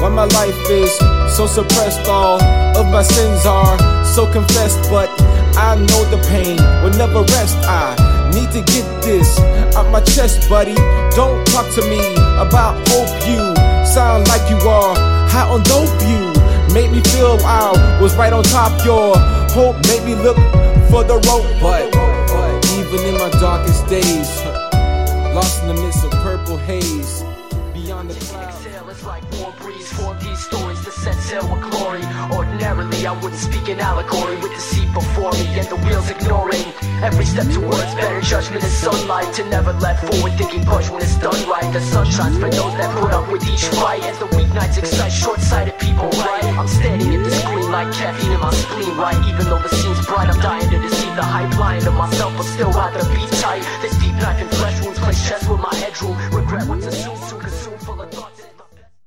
why my life is so suppressed. All of my sins are so confessed, but I know the pain will never rest. I need to get this out my chest, buddy. Don't talk to me about hope. You sound like you are high on dope. You made me feel I was right on top. Your hope made me look for the rope, but even in my darkest days, lost in the midst of purple haze, beyond the clouds. Exhale, it's like warm breeze, form these stories to set sail with glory. Ordinarily I wouldn't speak in allegory, with deceit before me and the wheels ignoring every step towards better judgment and sunlight, to never let forward thinking push when it's done right. The sun shines for those that put up with each fight, as the weeknights excite short-sighted people, right? I'm standing at the screen like caffeine in my spleen, right? Even though the scene's bright, I'm dying to deceive the hype, lying to myself, but still rather be tight. This deep knife in flesh wounds, play chess with my headroom. Regret what